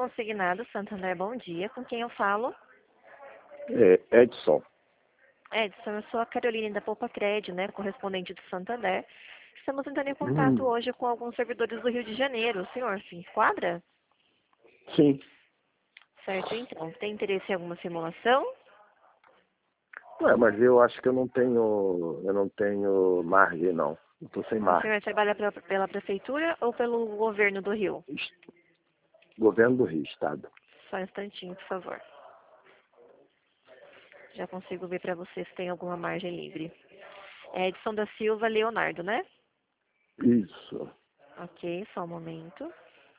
Consignado, Santander, bom dia. Com quem eu falo? Edson. Edson, eu sou a Caroline da Poupa Cred, né? Correspondente do Santander. Estamos entrando em contato Hum, hoje com alguns servidores do Rio de Janeiro. O senhor se enquadra? sim. Certo, então. Tem interesse em alguma simulação? Ué, mas eu acho que eu não tenho margem, não. Eu tô sem O margem. senhor trabalha pela prefeitura ou pelo governo do Rio? Governo do Rio, Estado. Só um instantinho, por favor. Já consigo ver para você se tem alguma margem livre. É Edson da Silva Leonardo, né? Isso. Ok, só um momento.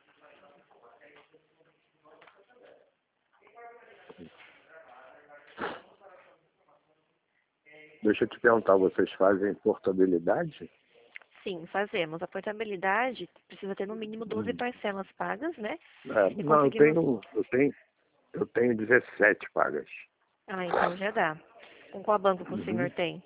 Deixa eu te perguntar, vocês fazem portabilidade? Sim, fazemos. A portabilidade precisa ter no mínimo 12 Hum. parcelas pagas, né? E Não, conseguimos. eu tenho 17 pagas. Ah, então já dá. Com qual banco que o senhor Uhum. tem?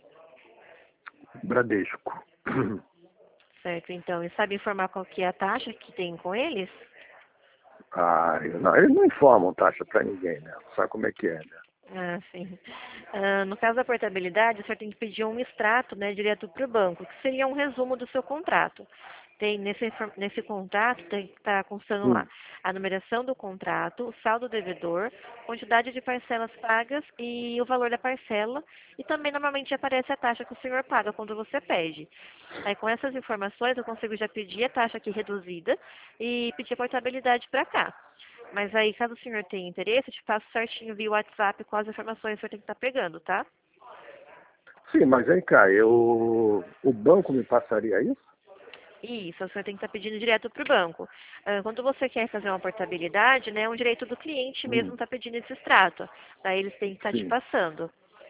Bradesco. Certo, então. E sabe informar qual que é a taxa que tem com eles? Não, eles não informam taxa para ninguém, né? Sabe como é que é, né? Ah, sim. No caso da portabilidade, o senhor tem que pedir um extrato, né, direto para o banco, que seria um resumo do seu contrato. Tem nesse contrato tem que estar constando lá Hum. a numeração do contrato, o saldo devedor, quantidade de parcelas pagas e o valor da parcela. E também normalmente aparece a taxa que o senhor paga quando você pede. Aí com essas informações eu consigo já pedir a taxa aqui reduzida e pedir a portabilidade para cá. Mas aí, caso o senhor tenha interesse, eu te passo certinho via WhatsApp com as informações que o senhor tem que estar pegando, tá? Sim, mas vem cá, o banco me passaria isso? Isso, o senhor tem que estar pedindo direto para o banco. Quando você quer fazer uma portabilidade, né, é um direito do cliente mesmo Hum. estar pedindo esse extrato. Daí eles têm que estar te Sim. passando.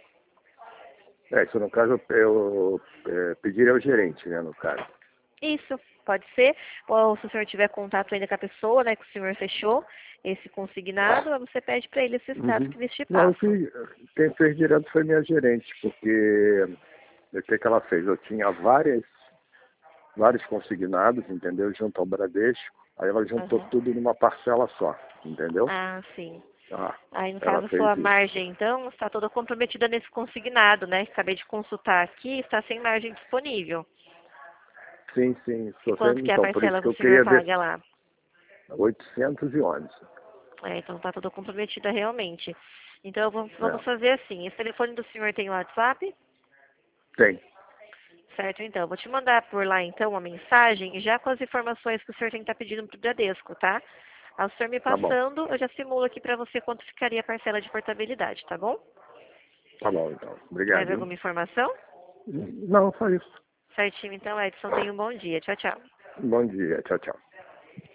Isso no caso eu pediria ao gerente, né, no caso. Isso, pode ser. Ou se o senhor tiver contato ainda com a pessoa, né, que o senhor fechou, esse consignado, aí você pede para ele esse extrato Uhum. que eles te Não, passam. quem fez direto foi minha gerente, porque o que ela fez? Eu tinha vários consignados, entendeu? Junto ao Bradesco, aí ela juntou Aham. tudo numa parcela só, entendeu? Ah, sim. Ah, Aí, no ela caso, fez sua isso. margem, então, está toda comprometida nesse consignado, né? Acabei de consultar aqui, está sem margem disponível. Sim, sim, E estou quanto sendo, que é a então, por isso parcela que que o eu senhor queria ver paga lá? 811. Então, está toda comprometida realmente. Então, vamos É, fazer assim. Esse telefone do senhor tem WhatsApp? tem, Certo, então. Eu vou te mandar por lá, então, uma mensagem já com as informações que o senhor tem que estar pedindo para o Bradesco, tá? Ao senhor me tá bom, passando, eu já simulo aqui para você quanto ficaria a parcela de portabilidade, tá bom? então. Mais Obrigado, hein? alguma informação? Não, só isso. Certinho, então, Edson. Tenha um bom dia. Tchau, tchau. Bom dia, tchau, tchau.